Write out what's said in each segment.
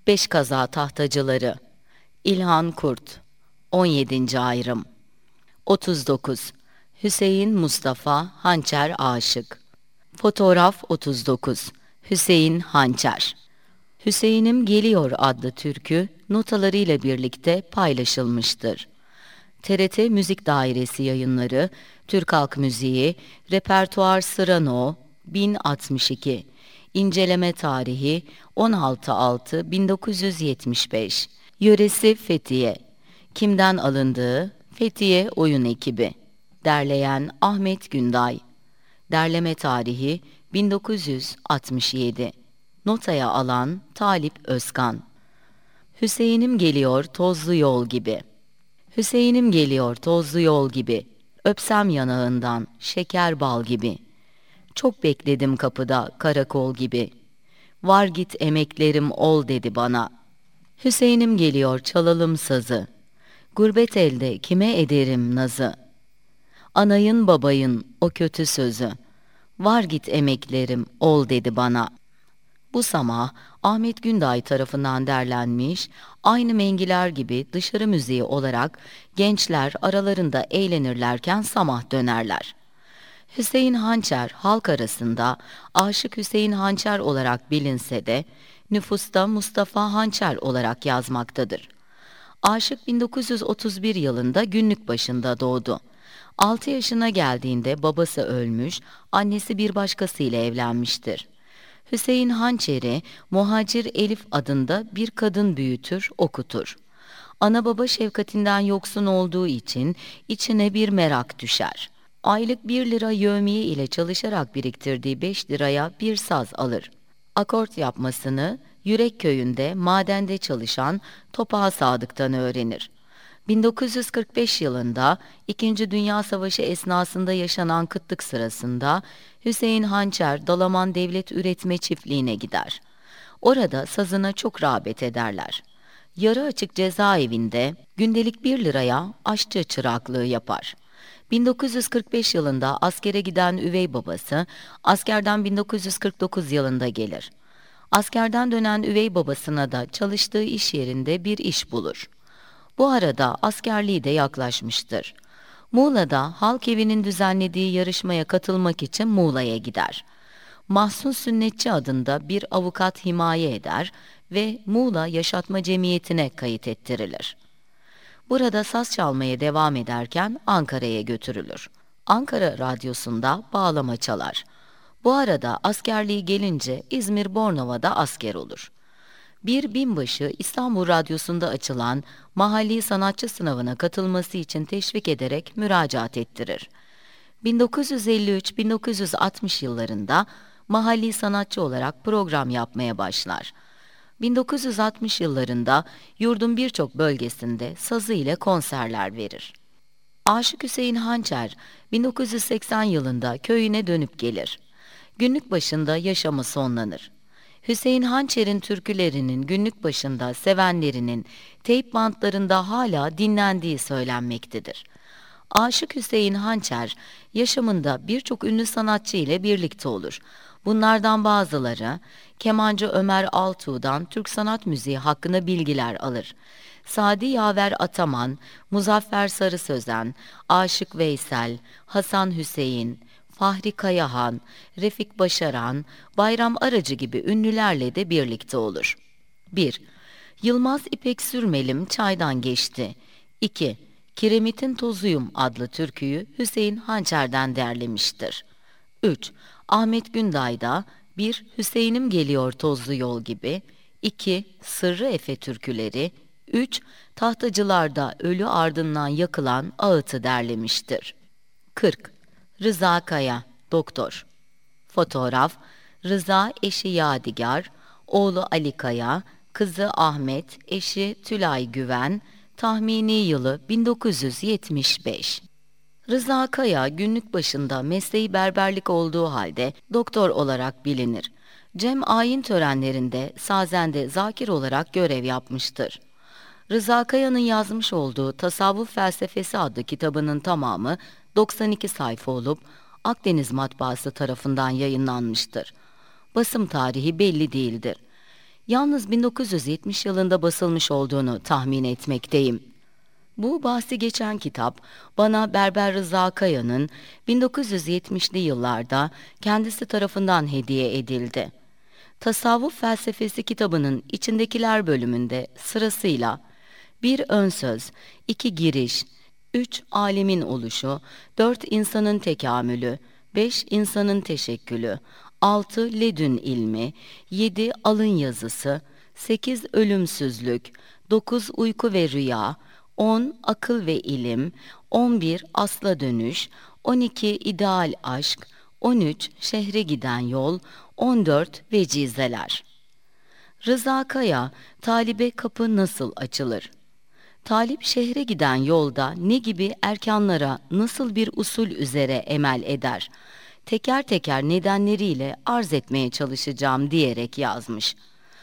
Beşkaza Tahtacıları. İlhan Kurt. 17. ayrım. 39. Hüseyin Mustafa Hançer Aşık. Fotoğraf 39. Hüseyin Hançer. Hüseyin'im Geliyor adlı türkü notalarıyla birlikte paylaşılmıştır. TRT Müzik Dairesi Yayınları, Türk Halk Müziği, Repertuar Sıra No. 1062. İnceleme tarihi 16.06.1975. Yöresi Fethiye. Kimden alındığı? Fethiye Oyun Ekibi. Derleyen Ahmet Günday. Derleme tarihi 1967. Notaya alan Talip Özkan. Hüseyin'im geliyor tozlu yol gibi. Hüseyin'im geliyor tozlu yol gibi. Öpsem yanağından şeker bal gibi. Çok bekledim kapıda karakol gibi. Var git emeklerim ol dedi bana. Hüseyin'im geliyor çalalım sazı. Gurbet elde kime ederim nazı. Anayın babayın o kötü sözü. Var git emeklerim ol dedi bana. Bu samah Ahmet Günday tarafından derlenmiş, aynı mengiler gibi dışarı müziği olarak gençler aralarında eğlenirlerken samah dönerler. Hüseyin Hançer halk arasında Aşık Hüseyin Hançer olarak bilinse de nüfusta Mustafa Hançer olarak yazmaktadır. Aşık 1931 yılında Günlükbaşı'nda doğdu. 6 yaşına geldiğinde babası ölmüş, annesi bir başkasıyla evlenmiştir. Hüseyin Hançer'i Muhacir Elif adında bir kadın büyütür, okutur. Ana baba şefkatinden yoksun olduğu için içine bir merak düşer. Aylık 1 lira yevmiye ile çalışarak biriktirdiği 5 liraya bir saz alır. Akort yapmasını Yürek Köyü'nde madende çalışan Topal Sadık'tan öğrenir. 1945 yılında 2. Dünya Savaşı esnasında yaşanan kıtlık sırasında Hüseyin Hançer Dalaman Devlet Üretme Çiftliği'ne gider. Orada sazına çok rağbet ederler. Yarı açık cezaevinde gündelik 1 liraya aşçı çıraklığı yapar. 1945 yılında askere giden üvey babası askerden 1949 yılında gelir. Askerden dönen üvey babasına da çalıştığı iş yerinde bir iş bulur. Bu arada askerliği de yaklaşmıştır. Muğla'da Halk Evi'nin düzenlediği yarışmaya katılmak için Muğla'ya gider. Mahsun Sünnetçi adında bir avukat himaye eder ve Muğla Yaşatma Cemiyeti'ne kayıt ettirilir. Burada saz çalmaya devam ederken Ankara'ya götürülür. Ankara Radyosu'nda bağlama çalar. Bu arada askerliği gelince İzmir Bornova'da asker olur. Bir binbaşı İstanbul Radyosu'nda açılan mahalli sanatçı sınavına katılması için teşvik ederek müracaat ettirir. 1953-1960 yıllarında mahalli sanatçı olarak program yapmaya başlar. 1960 yıllarında yurdun birçok bölgesinde sazı ile konserler verir. Aşık Hüseyin Hançer 1980 yılında köyüne dönüp gelir. Günlükbaşı'nda yaşamı sonlanır. Hüseyin Hançer'in türkülerinin Günlükbaşı'nda sevenlerinin teyp bantlarında hala dinlendiği söylenmektedir. Aşık Hüseyin Hançer yaşamında birçok ünlü sanatçı ile birlikte olur. Bunlardan bazıları kemancı Ömer Altuğ'dan Türk sanat müziği hakkında bilgiler alır. Sadi Yaver Ataman, Muzaffer Sarı Sözen, Aşık Veysel, Hasan Hüseyin, Fahri Kayahan, Refik Başaran, Bayram Aracı gibi ünlülerle de birlikte olur. 1. Yılmaz İpek Sürmelim Çaydan Geçti. 2. Kiremitin Tozuyum adlı türküyü Hüseyin Hançer'den derlemiştir. 3. Ahmet Günday'da 1. Hüseyin'im Geliyor Tozlu Yol gibi. 2. Sırrı Efe türküleri. 3. Tahtacılar'da ölü ardından yakılan ağıtı derlemiştir. 40. Rıza Kaya, Doktor. Fotoğraf, Rıza eşi Yadigar, oğlu Ali Kaya, kızı Ahmet, eşi Tülay Güven, tahmini yılı 1975. Rıza Kaya Günlükbaşı'nda mesleği berberlik olduğu halde doktor olarak bilinir. Cem ayin törenlerinde sazende zakir olarak görev yapmıştır. Rıza Kaya'nın yazmış olduğu Tasavvuf Felsefesi adlı kitabının tamamı 92 sayfa olup Akdeniz Matbaası tarafından yayınlanmıştır. Basım tarihi belli değildir. Yalnız 1970 yılında basılmış olduğunu tahmin etmekteyim. Bu bahsi geçen kitap bana Berber Rıza Kaya'nın 1970'li yıllarda kendisi tarafından hediye edildi. Tasavvuf felsefesi kitabının içindekiler bölümünde sırasıyla 1 ön söz, 2 giriş, 3 alemin oluşu, 4 insanın tekamülü, 5 insanın teşekkülü, 6 ledün ilmi, 7 alın yazısı, 8 ölümsüzlük, 9 uyku ve rüya, 10 akıl ve ilim, 11 asla dönüş, 12 ideal aşk, 13 şehre giden yol, 14 vecizeler. Rıza Kaya, talibe kapı nasıl açılır? Talip şehre giden yolda ne gibi erkanlara nasıl bir usul üzere emel eder? Teker teker nedenleriyle arz etmeye çalışacağım diyerek yazmış.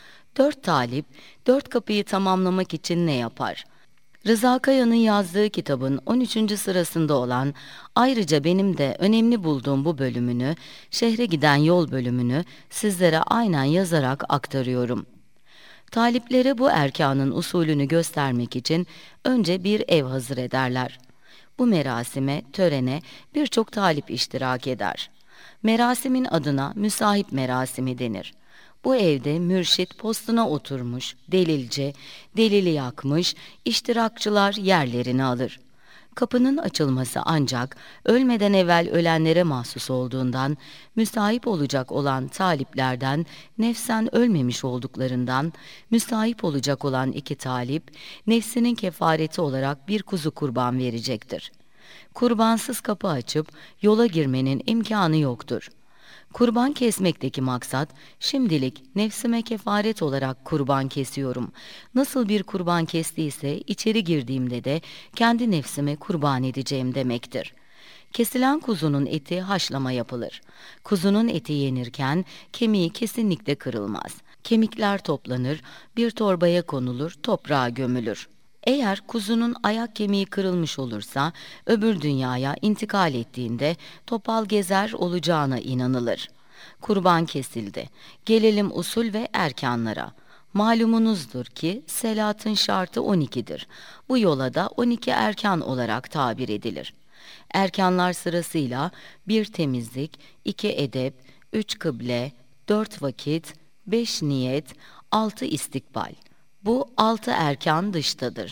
4 talip, 4 kapıyı tamamlamak için ne yapar? Rıza Kaya'nın yazdığı kitabın 13. sırasında olan, ayrıca benim de önemli bulduğum bu bölümünü, şehre giden yol bölümünü sizlere aynen yazarak aktarıyorum. Taliplere bu erkanın usulünü göstermek için önce bir ev hazır ederler. Bu merasime, törene birçok talip iştirak eder. Merasimin adına müsahip merasimi denir. Bu evde mürşit postuna oturmuş, delilce, delili yakmış, iştirakçılar yerlerini alır. Kapının açılması ancak ölmeden evvel ölenlere mahsus olduğundan, müsahip olacak olan taliplerden, nefsen ölmemiş olduklarından, müsahip olacak olan 2 talip, nefsinin kefareti olarak bir kuzu kurban verecektir. Kurbansız kapı açıp yola girmenin imkanı yoktur. Kurban kesmekteki maksat, şimdilik nefsime kefaret olarak kurban kesiyorum. Nasıl bir kurban kestiyse içeri girdiğimde de kendi nefsime kurban edeceğim demektir. Kesilen kuzunun eti haşlama yapılır. Kuzunun eti yenirken kemiği kesinlikle kırılmaz. Kemikler toplanır, bir torbaya konulur, toprağa gömülür. Eğer kuzunun ayak kemiği kırılmış olursa, öbür dünyaya intikal ettiğinde topal gezer olacağına inanılır. Kurban kesildi. Gelelim usul ve erkanlara. Malumunuzdur ki selatın şartı 12'dir. Bu yola da 12 erkan olarak tabir edilir. Erkanlar sırasıyla 1 temizlik, 2 edep, 3 kıble, 4 vakit, 5 niyet, 6 istikbal. Bu 6 erkan dıştadır.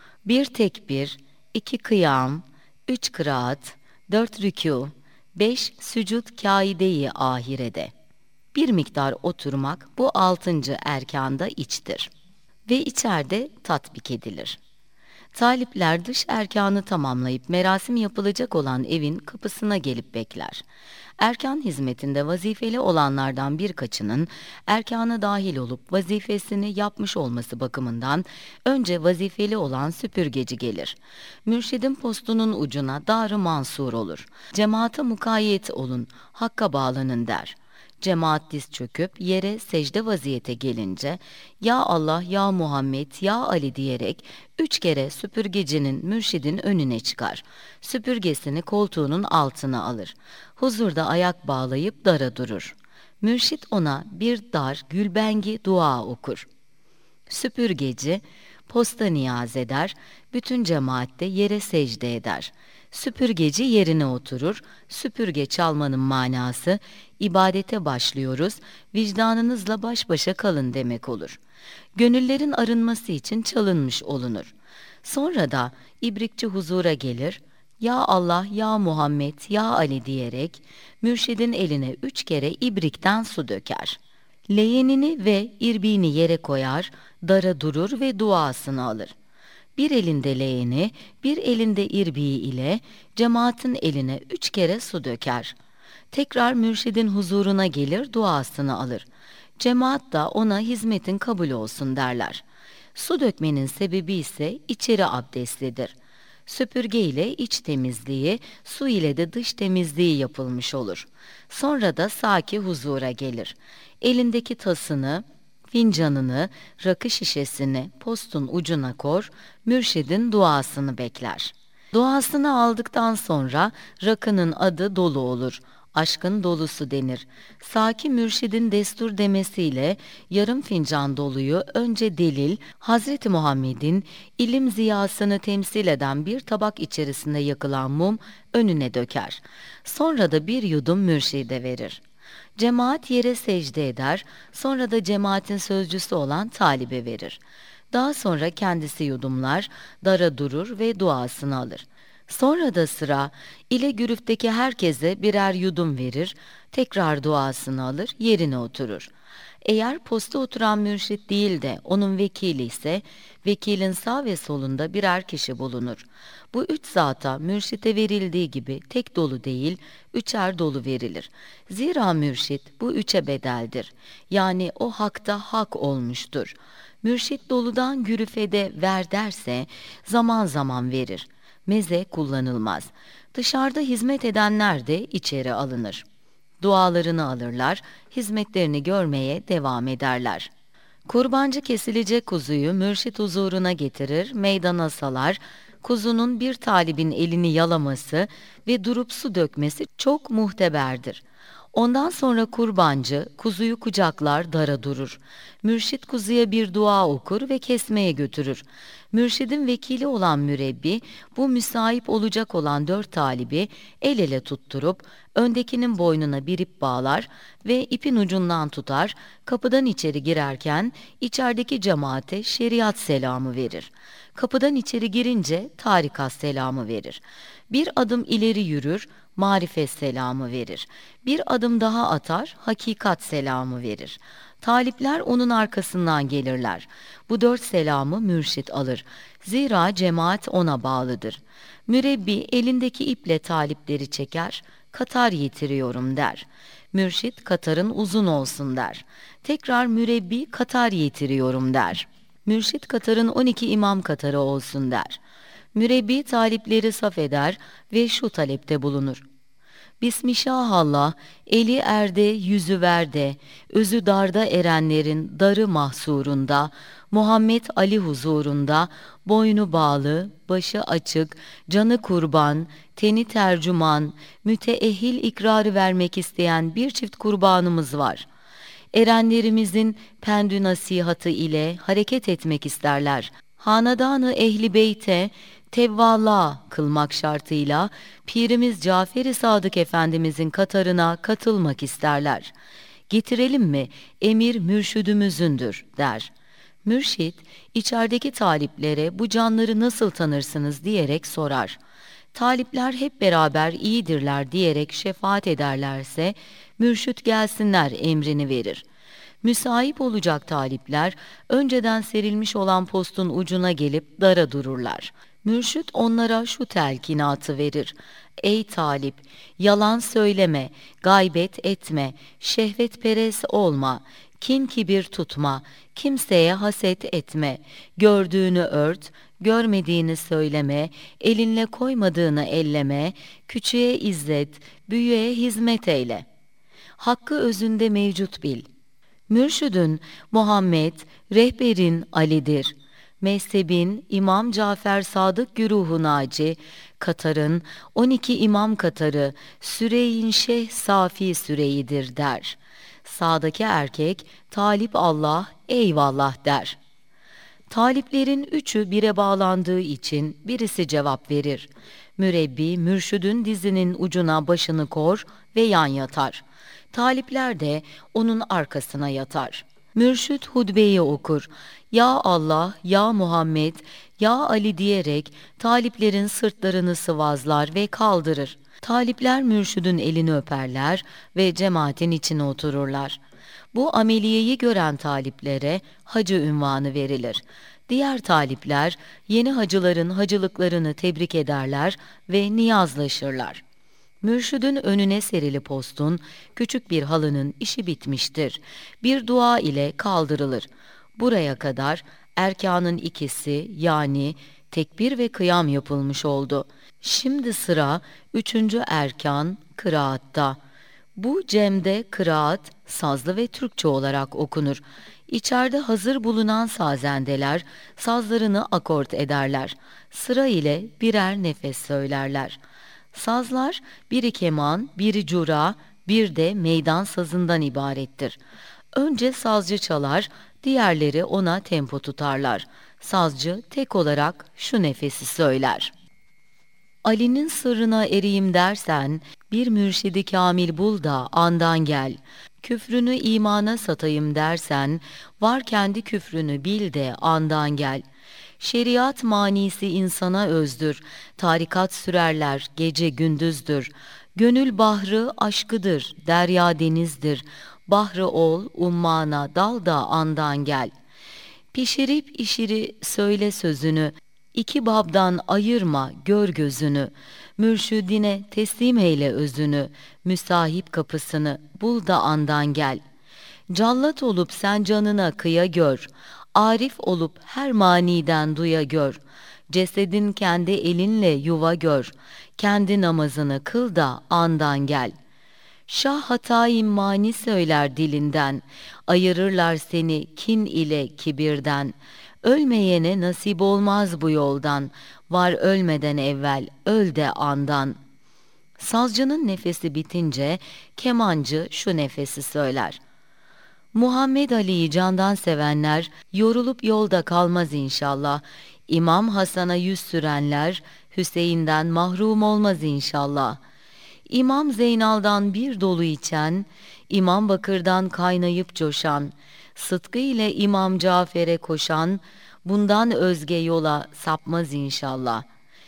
1 tekbir, 2 kıyam, 3 kıraat, 4 rükû, 5 sücud kâide-i ahirede. Bir miktar oturmak bu 6. erkanda içtir ve içeride tatbik edilir. Talipler dış erkanı tamamlayıp merasim yapılacak olan evin kapısına gelip bekler. Erkan hizmetinde vazifeli olanlardan birkaçının erkana dahil olup vazifesini yapmış olması bakımından önce vazifeli olan süpürgeci gelir. Mürşidin postunun ucuna dar-ı mansur olur. Cemaate mukayyet olun, hakka bağlanın der. Cemaat diz çöküp yere secde vaziyete gelince "Ya Allah, ya Muhammed, ya Ali" diyerek 3 kere süpürgecinin mürşidin önüne çıkar. Süpürgesini koltuğunun altına alır. Huzurda ayak bağlayıp dara durur. Mürşid ona bir dar gülbengi dua okur. Süpürgeci posta niyaz eder, bütün cemaatte yere secde eder. Süpürgeci yerine oturur, süpürge çalmanın manası, ibadete başlıyoruz, vicdanınızla baş başa kalın demek olur. Gönüllerin arınması için çalınmış olunur. Sonra da ibrikçi huzura gelir, "Ya Allah, ya Muhammed, ya Ali" diyerek mürşidin eline 3 kere ibrikten su döker. Leğenini ve irbiğini yere koyar, dara durur ve duasını alır. Bir elinde leğeni, bir elinde irbiği ile cemaatin eline 3 kere su döker. Tekrar mürşidin huzuruna gelir, duasını alır. Cemaat da ona hizmetin kabul olsun derler. Su dökmenin sebebi ise içeri abdestlidir. Süpürge ile iç temizliği, su ile de dış temizliği yapılmış olur. Sonra da saki huzura gelir. Elindeki tasını, fincanını, rakı şişesini postun ucuna kor, mürşidin duasını bekler. Duasını aldıktan sonra rakının adı dolu olur. aşkın dolusu denir. Saki mürşidin destur demesiyle yarım fincan doluyu önce delil, Hazreti Muhammed'in ilim ziyasını temsil eden bir tabak içerisinde yakılan mum önüne döker. Sonra da bir yudum mürşide verir. Cemaat yere secde eder, sonra da cemaatin sözcüsü olan talibe verir. Daha sonra kendisi yudumlar, dara durur ve duasını alır. Sonra da sıra ile gürüfteki herkese birer yudum verir, tekrar duasını alır, yerine oturur. Eğer posta oturan mürşit değil de onun vekili ise, vekilin sağ ve solunda birer kişi bulunur. Bu üç zata mürşite verildiği gibi tek dolu değil, üçer dolu verilir. Zira mürşit bu üçe bedeldir. Yani o hakta hak olmuştur. Mürşit doludan gürüfede ver derse zaman zaman verir. Meze kullanılmaz. Dışarıda hizmet edenler de içeri alınır. Dualarını alırlar, hizmetlerini görmeye devam ederler. Kurbancı kesilecek kuzuyu mürşit huzuruna getirir, meydana salar, kuzunun bir talibin elini yalaması ve durup su dökmesi çok muhteberdir. Ondan sonra kurbancı kuzuyu kucaklar, dara durur. Mürşit kuzuya bir dua okur ve kesmeye götürür. Mürşidin vekili olan mürebbi bu müsait olacak olan 4 talibi el ele tutturup öndekinin boynuna bir ip bağlar ve ipin ucundan tutar, kapıdan içeri girerken içerideki cemaate şeriat selamı verir. Kapıdan içeri girince tarikat selamı verir. Bir adım ileri yürür, marifet selamı verir. Bir adım daha atar, hakikat selamı verir. Talipler onun arkasından gelirler. Bu 4 selamı mürşit alır. Zira cemaat ona bağlıdır. Mürebbi elindeki iple talipleri çeker, katar yitiriyorum der. Mürşit katarın uzun olsun der. Tekrar mürebbi katar yitiriyorum der. Mürşit katarın 12 imam katarı olsun der. Mürebbi talipleri saf eder ve şu talepte bulunur. Bismillah, eli erde yüzü verde, özü darda erenlerin darı mahsurunda, Muhammed Ali huzurunda, boynu bağlı, başı açık, canı kurban, teni tercüman, müteehhil ikrarı vermek isteyen bir çift kurbanımız var. Erenlerimizin pendü nasihatı ile hareket etmek isterler. Hanedanı ehli beyte tevvalla kılmak şartıyla Pirimiz Cafer-i Sadık Efendimizin katarına katılmak isterler. Getirelim mi? Emir mürşidümüzündür der. Mürşit, içerideki taliplere bu canları nasıl tanırsınız diyerek sorar. Talipler hep beraber iyidirler diyerek şefaat ederlerse, mürşit gelsinler emrini verir. Müsait olacak talipler, önceden serilmiş olan postun ucuna gelip dara dururlar. Mürşit onlara şu telkinatı verir. Ey talip, yalan söyleme, gaybet etme, şehvetperest olma, kin kibir tutma, kimseye haset etme, gördüğünü ört, görmediğini söyleme, elinle koymadığını elleme, küçüğe izzet, büyüğe hizmet eyle. Hakkı özünde mevcut bil. Mürşidün Muhammed, rehberin Ali'dir. Mezhebin İmam Cafer Sadık Güruhu Naci, Katar'ın 12 imam Katarı, Süreyin Şeyh Safi Süreyidir der. Sağdaki erkek, talip Allah, eyvallah der. Taliplerin üçü bire bağlandığı için birisi cevap verir. Mürebbi, mürşidün dizinin ucuna başını kor ve yan yatar. Talipler de onun arkasına yatar. Mürşit hutbeyi okur. Ya Allah, ya Muhammed, ya Ali diyerek taliplerin sırtlarını sıvazlar ve kaldırır. Talipler mürşidün elini öperler ve cemaatin içine otururlar. Bu ameliyeyi gören taliplere hacı unvanı verilir. Diğer talipler yeni hacıların hacılıklarını tebrik ederler ve niyazlaşırlar. Mürşidün önüne serili postun, küçük bir halının işi bitmiştir. Bir dua ile kaldırılır. Buraya kadar erkanın ikisi yani tekbir ve kıyam yapılmış oldu. Şimdi sıra 3. erkan kıraatta. Bu cemde kıraat sazlı ve Türkçe olarak okunur. İçeride hazır bulunan sazendeler sazlarını akort ederler. Sıra ile birer nefes söylerler. Sazlar biri keman, biri cura, bir de meydan sazından ibarettir. Önce sazcı çalar, diğerleri ona tempo tutarlar. Sazcı tek olarak şu nefesi söyler. Ali'nin sırrına ereyim dersen, bir mürşidi kamil bul da andan gel. Küfrünü imana satayım dersen, var kendi küfrünü bil de andan gel. Şeriat manisi insana özdür, tarikat sürerler gece gündüzdür. Gönül bahrı aşkıdır, derya denizdir. Bahrı ol, ummana dal da andan gel. Pişirip işiri söyle sözünü, iki babdan ayırma gör gözünü. Mürşidine teslim eyle özünü, müsahip kapısını bul da andan gel. Callat olup sen canına kıya gör, arif olup her maniden duya gör. Cesedin kendi elinle yuva gör, kendi namazını kıl da andan gel. Şah hatayı mani söyler dilinden, ayırırlar seni kin ile kibirden. Ölmeyene nasip olmaz bu yoldan, var ölmeden evvel öl de andan. Sazcının nefesi bitince kemancı şu nefesi söyler. Muhammed Ali'yi candan sevenler, yorulup yolda kalmaz inşallah. İmam Hasan'a yüz sürenler, Hüseyin'den mahrum olmaz inşallah. İmam Zeynal'dan bir dolu içen, İmam Bakır'dan kaynayıp coşan, Sıtkı ile İmam Cafer'e koşan, bundan özge yola sapmaz inşallah.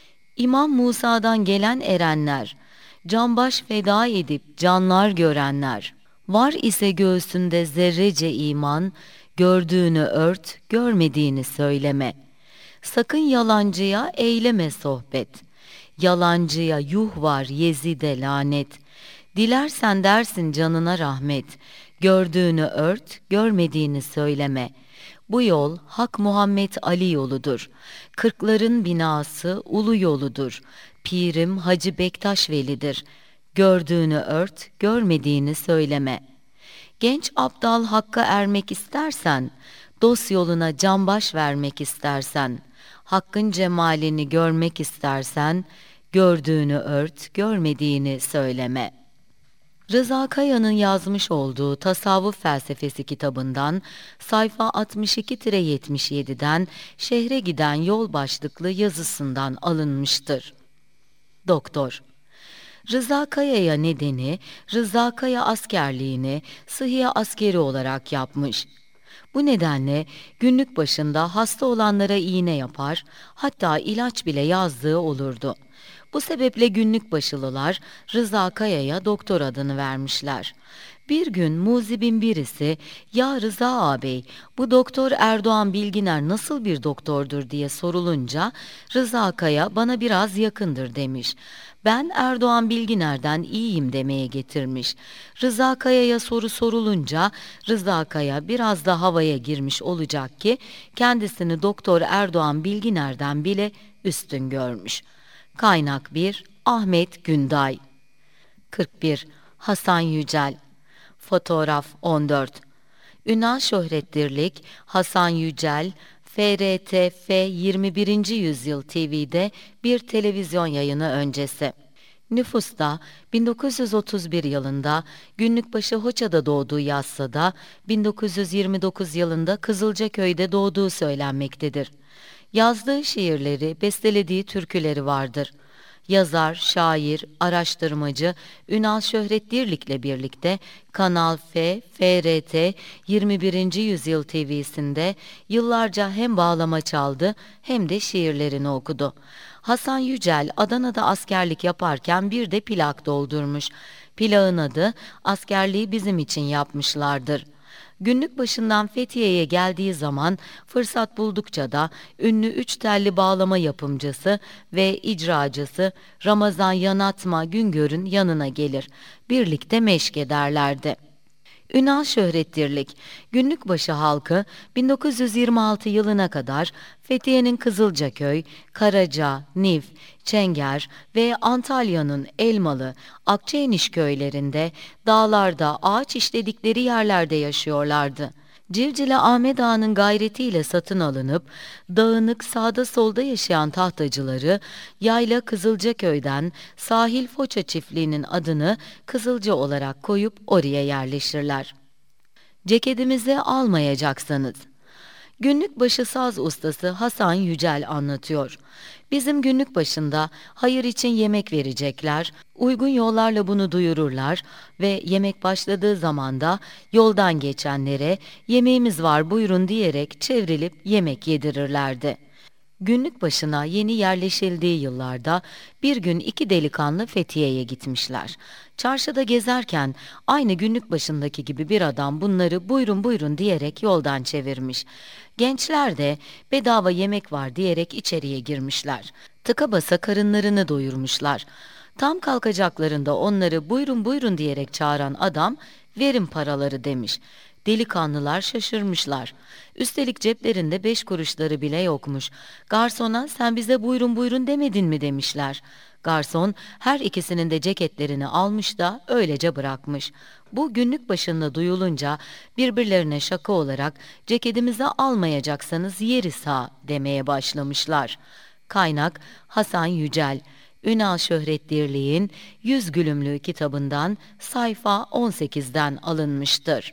İmam Musa'dan gelen erenler, canbaş feda edip canlar görenler, var ise göğsünde zerrece iman, gördüğünü ört, görmediğini söyleme. Sakın yalancıya eyleme sohbet. Yalancıya yuh var Yezid'e lanet. Dilersen dersin canına rahmet. Gördüğünü ört, görmediğini söyleme. Bu yol Hak Muhammed Ali yoludur. Kırkların binası ulu yoludur. Pirim Hacı Bektaş Veli'dir. Gördüğünü ört, görmediğini söyleme. Genç aptal hakka ermek istersen, dost yoluna canbaş vermek istersen, hakkın cemalini görmek istersen, gördüğünü ört, görmediğini söyleme. Rıza Kaya'nın yazmış olduğu Tasavvuf Felsefesi kitabından sayfa 62-77'den Şehre Giden Yol başlıklı yazısından alınmıştır. Doktor Rıza Kaya'ya nedeni, Rıza Kaya askerliğini sıhhiye askeri olarak yapmış. Bu nedenle günlük başında hasta olanlara iğne yapar, hatta ilaç bile yazdığı olurdu. Bu sebeple günlük başılılar Rıza Kaya'ya doktor adını vermişler. Bir gün muzibin birisi, "Ya Rıza ağabey, bu doktor Erdoğan Bilginer nasıl bir doktordur?" diye sorulunca, Rıza Kaya bana biraz yakındır demiş. Ben Erdoğan Bilginer'den iyiyim demeye getirmiş. Rıza Kaya'ya soru sorulunca Rıza Kaya biraz da havaya girmiş olacak ki kendisini Doktor Erdoğan Bilginer'den bile üstün görmüş. Kaynak 1 Ahmet Günday 41 Hasan Yücel Fotoğraf 14 Ünal Şöhrettirlik Hasan Yücel FRTF 21. Yüzyıl TV'de bir televizyon yayını öncesi. Nüfusta 1931 yılında Günlükbaşı Hoça'da doğduğu yazsa da 1929 yılında Kızılcaköy'de doğduğu söylenmektedir. Yazdığı şiirleri, bestelediği türküleri vardır. Yazar, şair, araştırmacı Ünal Şöhrettirlik'le birlikte Kanal F, FRT 21. Yüzyıl TV'sinde yıllarca hem bağlama çaldı hem de şiirlerini okudu. Hasan Yücel Adana'da askerlik yaparken bir de plak doldurmuş. Plağın adı "Askerliği bizim için yapmışlardır." Günlük başından Fethiye'ye geldiği zaman fırsat buldukça da ünlü üç telli bağlama yapımcısı ve icracısı Ramazan Yanatma Güngör'ün yanına gelir. Birlikte meşk ederlerdi. Ünal Şöhrettirlik, Günlükbaşı halkı 1926 yılına kadar Fethiye'nin Kızılcaköy, Karaca, Nif, Çenger ve Antalya'nın Elmalı, Akçaeniş köylerinde, dağlarda ağaç işledikleri yerlerde yaşıyorlardı. Civcile Ahmet Ağa'nın gayretiyle satın alınıp, dağınık sağda solda yaşayan tahtacıları, Yayla Kızılcaköy'den Sahil Foça çiftliğinin adını Kızılca olarak koyup oraya yerleşirler. Ceketimizi almayacaksınız. Günlük başı saz ustası Hasan Yücel anlatıyor. Bizim günlük başında hayır için yemek verecekler, uygun yollarla bunu duyururlar ve yemek başladığı zaman da yoldan geçenlere yemeğimiz var buyurun diyerek çevrilip yemek yedirirlerdi. Günlük başına yeni yerleşildiği yıllarda bir gün iki delikanlı Fethiye'ye gitmişler. Çarşıda gezerken aynı günlük başındaki gibi bir adam bunları buyurun buyurun diyerek yoldan çevirmiş. Gençler de bedava yemek var diyerek içeriye girmişler. Tıka basa karınlarını doyurmuşlar. Tam kalkacaklarında onları buyurun buyurun diyerek çağıran adam verin paraları demiş. Delikanlılar şaşırmışlar. Üstelik ceplerinde 5 kuruşları bile yokmuş. Garsona sen bize buyurun buyurun demedin mi demişler. Garson her ikisinin de ceketlerini almış da öylece bırakmış. Bu günlük başında duyulunca birbirlerine şaka olarak ceketimizi almayacaksanız yeriz ha demeye başlamışlar. Kaynak Hasan Yücel, Ünal Şöhret Dirliğin 100 Gülümlü kitabından sayfa 18'den alınmıştır.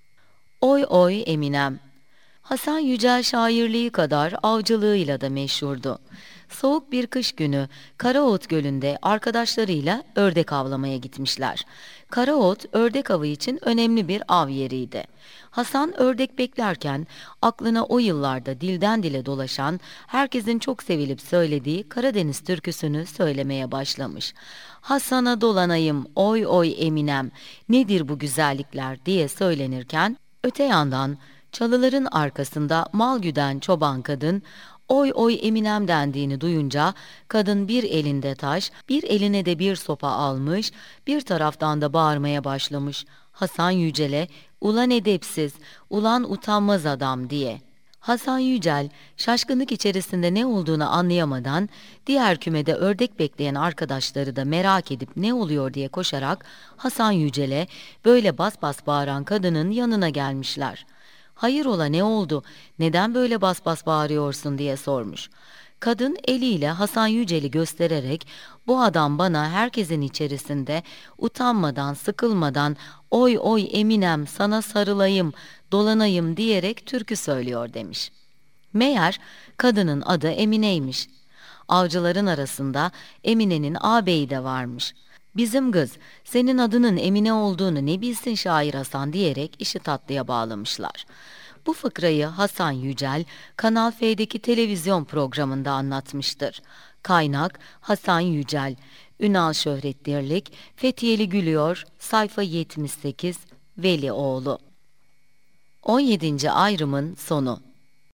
Oy oy Eminem. Hasan Yücel şairliği kadar avcılığıyla da meşhurdu. Soğuk bir kış günü Karaot Gölü'nde arkadaşlarıyla ördek avlamaya gitmişler. Karaot, ördek avı için önemli bir av yeriydi. Hasan ördek beklerken aklına o yıllarda dilden dile dolaşan, herkesin çok sevilip söylediği Karadeniz türküsünü söylemeye başlamış. Hasan'a dolanayım, oy oy Eminem, nedir bu güzellikler diye söylenirken, öte yandan çalıların arkasında mal güden çoban kadın, oy oy Eminem dendiğini duyunca kadın bir elinde taş, bir eline de bir sopa almış, bir taraftan da bağırmaya başlamış. Hasan Yücel'e ulan edepsiz, ulan utanmaz adam diye. Hasan Yücel şaşkınlık içerisinde ne olduğunu anlayamadan diğer kümede ördek bekleyen arkadaşları da merak edip ne oluyor diye koşarak Hasan Yücel'e böyle bas bas bağıran kadının yanına gelmişler. Hayırola ne oldu, neden böyle bas bas bağırıyorsun diye sormuş. Kadın eliyle Hasan Yücel'i göstererek bu adam bana herkesin içerisinde utanmadan sıkılmadan oy oy Eminem sana sarılayım dolanayım diyerek türkü söylüyor demiş. Meğer kadının adı Emine'ymiş. Avcıların arasında Emine'nin ağabeyi de varmış. Bizim kız senin adının Emine olduğunu ne bilsin şair Hasan diyerek işi tatlıya bağlamışlar. Bu fıkrayı Hasan Yücel Kanal F'deki televizyon programında anlatmıştır. Kaynak Hasan Yücel, Ünal Şöhret Dirlik, Fethiyeli Gülüyor, sayfa 78, Velioğlu. 17. ayrımın sonu.